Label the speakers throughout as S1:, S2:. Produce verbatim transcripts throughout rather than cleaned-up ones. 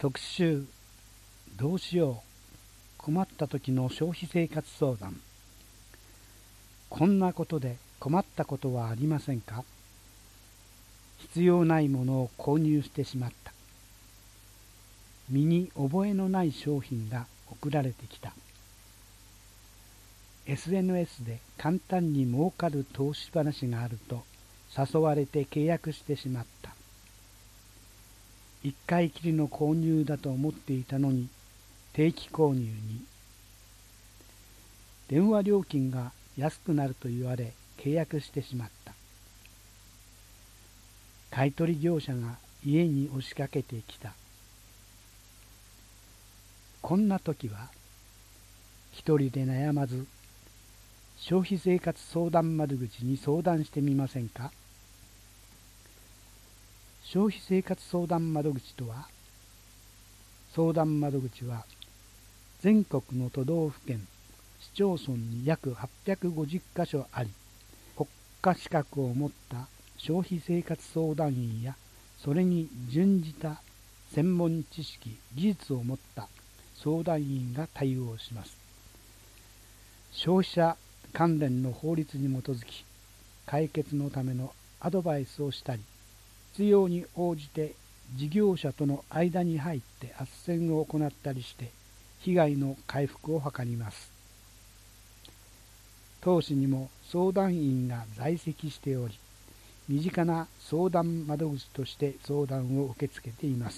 S1: 特集どうしよう困った時の消費生活相談。こんなことで困ったことはありませんか？必要ないものを購入してしまった。身に覚えのない商品が送られてきた。エスエヌエス で簡単に儲かる投資話があると誘われて契約してしまった。一回きりの購入だと思っていたのに定期購入に。電話料金が安くなると言われ契約してしまった。買取業者が家に押しかけてきた。こんな時は一人で悩まず消費生活相談窓口に相談してみませんか？消費生活相談窓口とは、相談窓口は全国の都道府県市町村に約はっぴゃくごじゅっかしょあり、国家資格を持った消費生活相談員やそれに準じた専門知識技術を持った相談員が対応します。消費者関連の法律に基づき解決のためのアドバイスをしたり、必要に応じて事業者との間に入って斡旋を行ったりして被害の回復を図ります。当市にも相談員が在籍しており、身近な相談窓口として相談を受け付けています。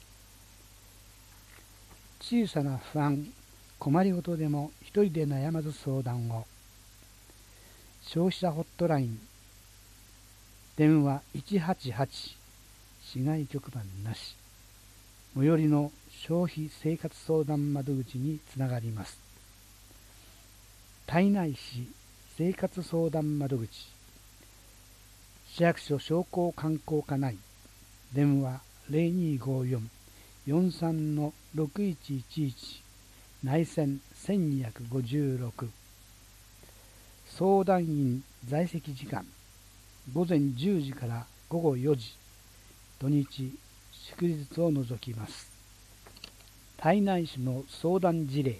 S1: 小さな不安、困りごとでも一人で悩まず相談を。消費者ホットライン電話いちはちはち、市外局番なし、最寄りの消費生活相談窓口につながります。胎内市生活相談窓口、市役所商工観光課内、電話 ゼロにーごーよん よんさん ろくいちいちいち、内線せんにひゃくごじゅうろく。相談員在籍時間ごぜんじゅうじからごごよじ、土日祝日を除きます。胎内市の相談事例。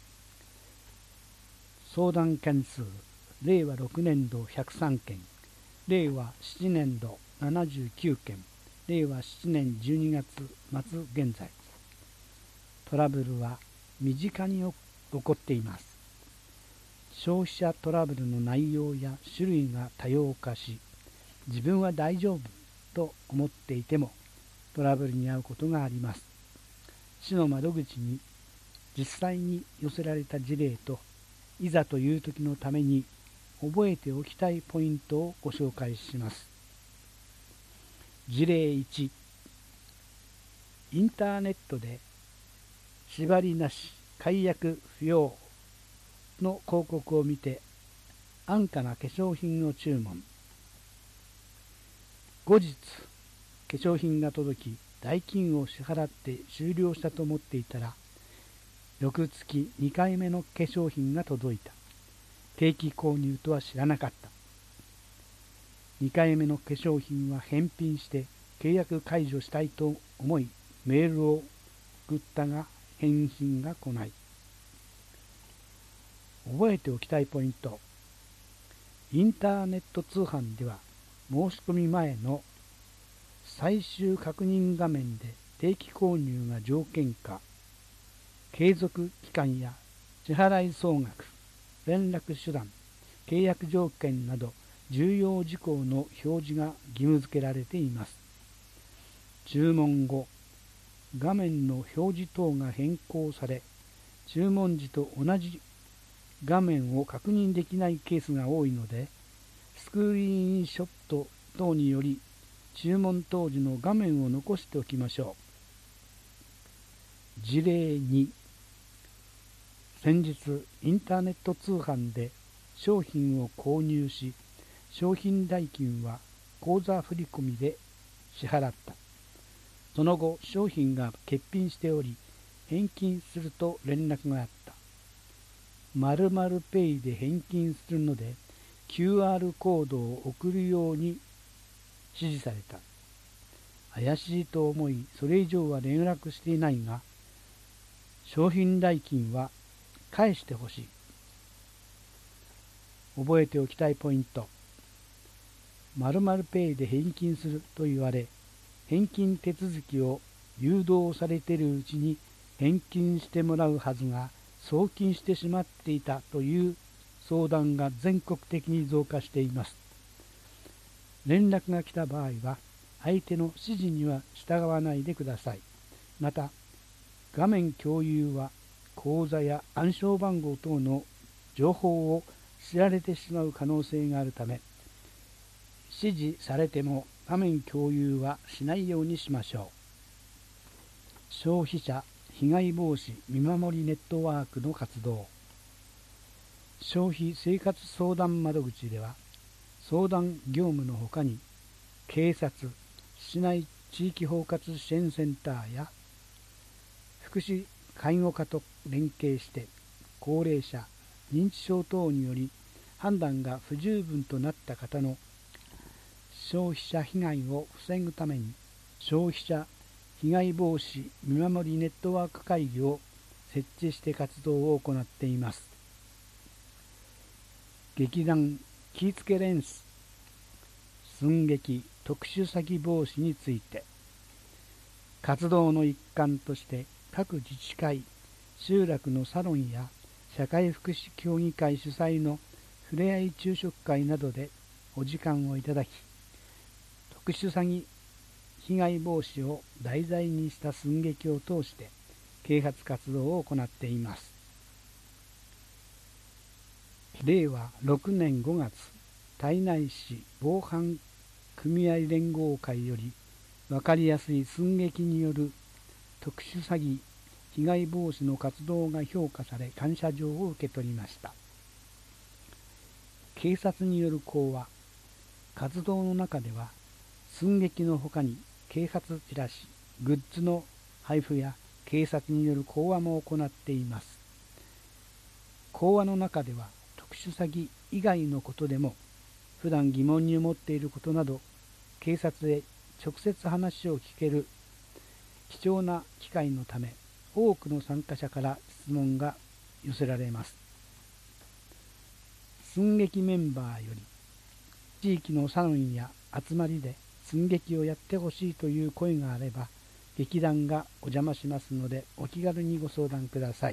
S1: 相談件数れいわろくねんどひゃくさんけん、れいわななねんどななじゅうきゅうけん、れいわななねんじゅうにがつまつ現在。トラブルは身近に起こっています。消費者トラブルの内容や種類が多様化し、自分は大丈夫と思っていてもトラブルに遭うことがあります。市の窓口に実際に寄せられた事例と、いざという時のために覚えておきたいポイントをご紹介します。事例いち、インターネットで縛りなし解約不要の広告を見て安価な化粧品を注文。後日化粧品が届き代金を支払って終了したと思っていたら、翌月にかいめの化粧品が届いた。定期購入とは知らなかった。にかいめの化粧品は返品して契約解除したいと思いメールを送ったが返信が来ない。覚えておきたいポイント。インターネット通販では申し込み前の最終確認画面で定期購入が条件か、継続期間や支払い総額、連絡手段、契約条件など重要事項の表示が義務付けられています。注文後、画面の表示等が変更され、注文時と同じ画面を確認できないケースが多いので、スクリーンショット等により注文当時の画面を残しておきましょう。事例に、先日インターネット通販で商品を購入し、商品代金は口座振込で支払った。その後商品が欠品しており返金すると連絡があった。〇〇ペイで返金するので キューアール コードを送るように指示された。 怪しいと思いそれ以上は連絡していないが、商品代金は返してほしい。覚えておきたいポイント。〇〇ペイで返金すると言われ、返金手続きを誘導されているうちに返金してもらうはずが送金してしまっていたという相談が全国的に増加しています。連絡が来た場合は相手の指示には従わないでください。また、画面共有は口座や暗証番号等の情報を知られてしまう可能性があるため、指示されても画面共有はしないようにしましょう。消費者被害防止見守りネットワークの活動。消費生活相談窓口では、相談業務のほかに警察、市内地域包括支援センターや福祉介護課と連携して、高齢者、認知症等により判断が不十分となった方の消費者被害を防ぐために、消費者被害防止見守りネットワーク会議を設置して活動を行っています。劇団気付けレンス寸劇特殊詐欺防止について、活動の一環として各自治会、集落のサロンや社会福祉協議会主催のふれあい昼食会などでお時間をいただき、特殊詐欺被害防止を題材にした寸劇を通して啓発活動を行っています。れいわろくねんごがつ、胎内市防犯組合連合会より分かりやすい寸劇による特殊詐欺被害防止の活動が評価され、感謝状を受け取りました。警察による講話、活動の中では寸劇のほかに警察チラシ、グッズの配布や警察による講話も行っています。講話の中では特殊詐欺以外のことでも、普段疑問に思っていることなど、警察へ直接話を聞ける貴重な機会のため、多くの参加者から質問が寄せられます。寸劇メンバーより、地域のサロンや集まりで寸劇をやってほしいという声があれば、劇団がお邪魔しますので、お気軽にご相談ください。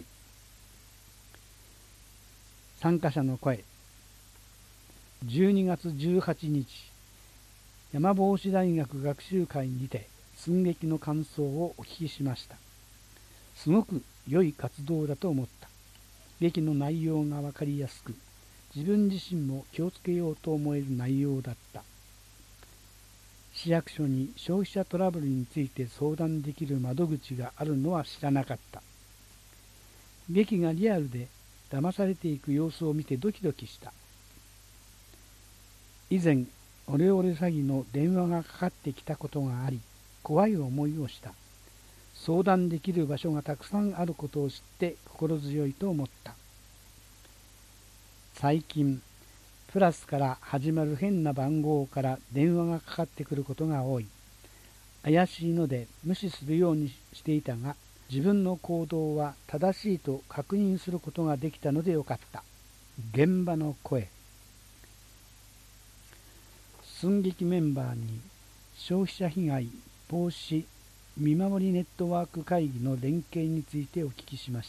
S1: 参加者の声。じゅうにがつじゅうはちにち、山帽子大学学習会にて寸劇の感想をお聞きしました。すごく良い活動だと思った。劇の内容がわかりやすく、自分自身も気をつけようと思える内容だった。市役所に消費者トラブルについて相談できる窓口があるのは知らなかった。劇がリアルで騙されていく様子を見てドキドキした。以前、オレオレ詐欺の電話がかかってきたことがあり、怖い思いをした。相談できる場所がたくさんあることを知って心強いと思った。最近、プラスから始まる変な番号から電話がかかってくることが多い。怪しいので無視するようにしていたが、自分の行動は正しいと確認することができたのでよかった。現場の声。寸劇メンバーに消費者被害防止見守りネットワーク会議の連携についてお聞きしました。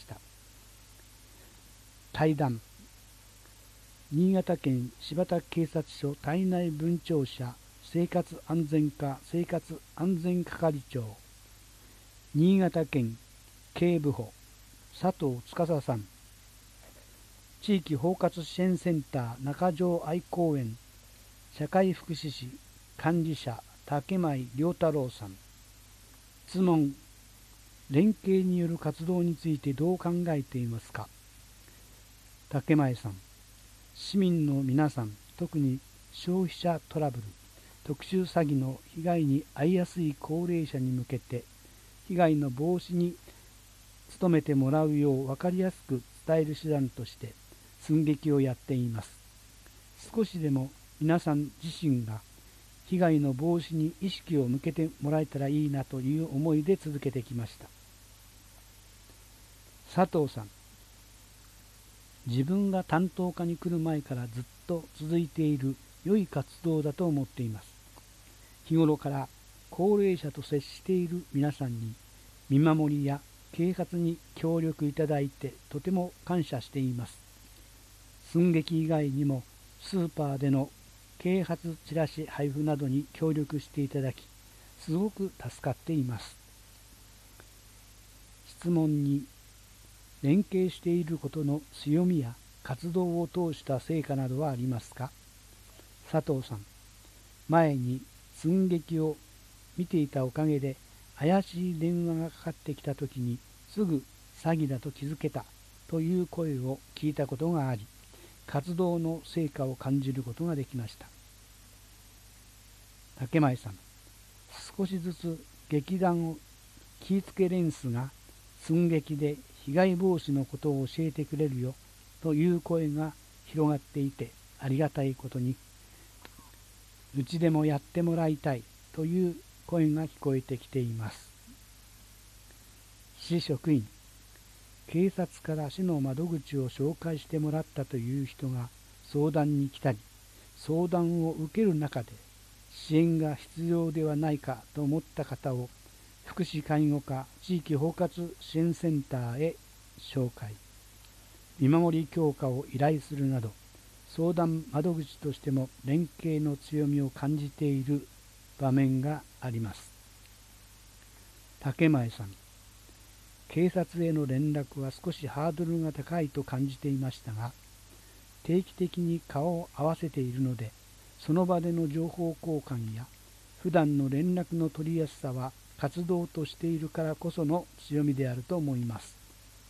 S1: 対談。新潟県新発田警察署胎内分庁舎生活安全課生活安全係長、新潟県警部補佐藤司さん、地域包括支援センター中条愛公園社会福祉士幹事者竹前良太郎さん。質問。連携による活動についてどう考えていますか。竹前さん。市民の皆さん、特に消費者トラブル、特殊詐欺の被害に遭いやすい高齢者に向けて、被害の防止に努めてもらうよう分かりやすく伝える手段として、寸劇をやっています。少しでも皆さん自身が被害の防止に意識を向けてもらえたらいいなという思いで続けてきました。佐藤さん、自分が担当課に来る前からずっと続いている良い活動だと思っています。日頃から高齢者と接している皆さんに見守りや啓発に協力いただいてとても感謝しています。寸劇以外にもスーパーでの啓発チラシ配布などに協力していただき、すごく助かっています。質問に、連携していることの強みや活動を通した成果などはありますか？佐藤さん、前に寸劇を見ていたおかげで怪しい電話がかかってきたときにすぐ詐欺だと気づけたという声を聞いたことがあり、活動の成果を感じることができました。竹前さん、少しずつ劇団を気ぃつけレンスが寸劇で被害防止のことを教えてくれるよという声が広がっていてありがたいことに、うちでもやってもらいたいという声が聞こえてきています。市職員、警察から市の窓口を紹介してもらったという人が相談に来たり、相談を受ける中で支援が必要ではないかと思った方を福祉介護課地域包括支援センターへ紹介、見守り強化を依頼するなど、相談窓口としても連携の強みを感じている場面があります。竹前さん、警察への連絡は少しハードルが高いと感じていましたが、定期的に顔を合わせているので、その場での情報交換や普段の連絡の取りやすさは活動としているからこその強みであると思います。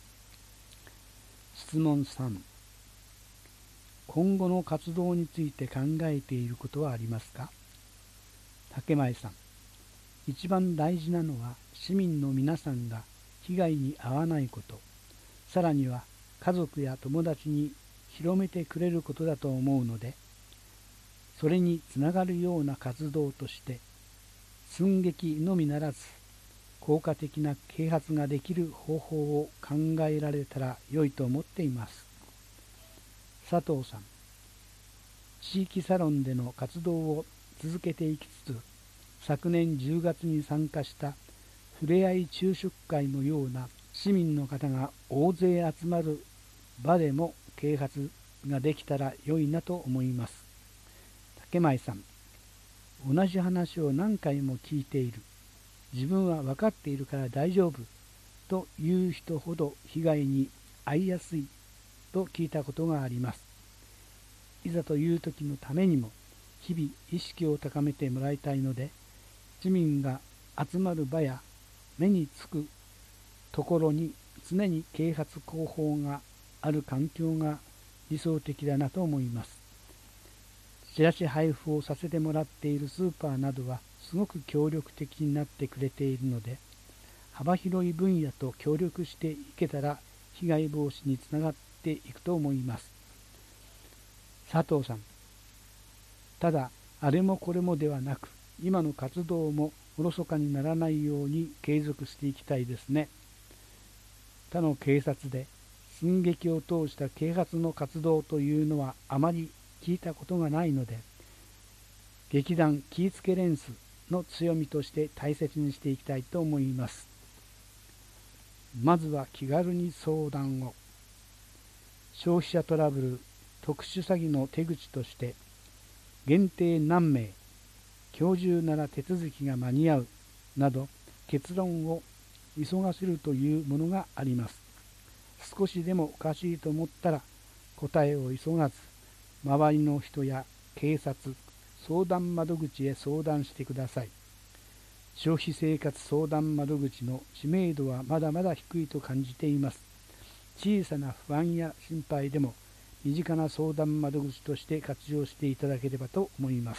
S1: 質問さん、今後の活動について考えていることはありますか？竹前さん、一番大事なのは市民の皆さんが被害に遭わないこと、さらには家族や友達に広めてくれることだと思うので、それにつながるような活動として寸劇のみならず効果的な啓発ができる方法を考えられたら良いと思っています。佐藤さん、地域サロンでの活動を続けていきつつ、昨年じゅうがつに参加したふれあい昼食会のような市民の方が大勢集まる場でも啓発ができたら良いなと思います。竹前さん、同じ話を何回も聞いている、自分は分かっているから大丈夫という人ほど被害に遭いやすいと聞いたことがあります。いざという時のためにも日々意識を高めてもらいたいので、市民が集まる場や目につくところに常に啓発広報がある環境が理想的だなと思います。チラシ配布をさせてもらっているスーパーなどはすごく協力的になってくれているので、幅広い分野と協力していけたら被害防止につながっていくと思います。佐藤さん、ただあれもこれもではなく、今の活動もおろそかにならないように継続していきたいですね。他の警察で寸劇を通した啓発の活動というのはあまり聞いたことがないので、劇団気ぃつけレンスの強みとして大切にしていきたいと思います。まずは気軽に相談を。消費者トラブル特殊詐欺の手口として限定何名、今日中なら手続きが間に合うなど結論を急がせるというものがあります。少しでもおかしいと思ったら答えを急がず、周りの人や警察、相談窓口へ相談してください。消費生活相談窓口の知名度はまだまだ低いと感じています。小さな不安や心配でも身近な相談窓口として活用していただければと思います。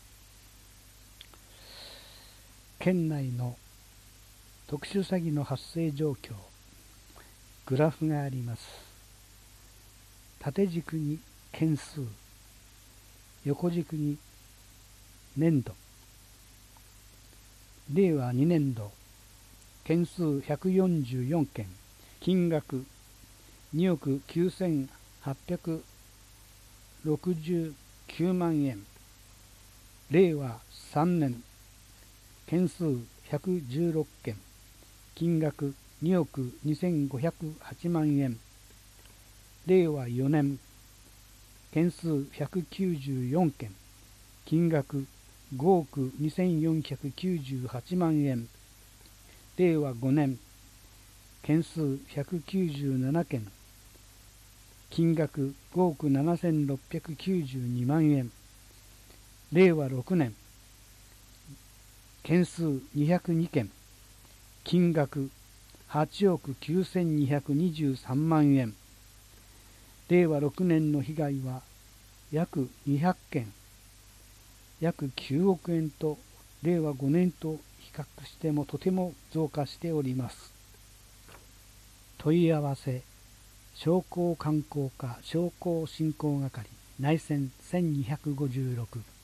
S1: 県内の特殊詐欺の発生状況、グラフがあります。縦軸に件数、横軸に年度、れいわにねんど、件数ひゃくよんじゅうよんけん、金額におくきゅうせんはっぴゃくろくじゅうきゅうまんえん、れいわさんねん、件数ひゃくじゅうろっけん、金額におくにせんごひゃくはちまんえん、れいわよねん、件数ひゃくきゅうじゅうよんけん、金額ごおくにせんよんひゃくきゅうじゅうはちまんえん、れいわごねん、件数ひゃくきゅうじゅうななけん、金額ごおくななせんろっぴゃくきゅうじゅうにまんえん、れいわろくねん、件数にひゃくにけん、金額はちおくきゅうせんにひゃくにじゅうさんまんえん、れいわろくねんの被害は約にひゃっけん、約きゅうおくえんと、れいわごねんと比較してもとても増加しております。問い合わせ、商工観光課商工振興係内線せんにひゃくごじゅうろく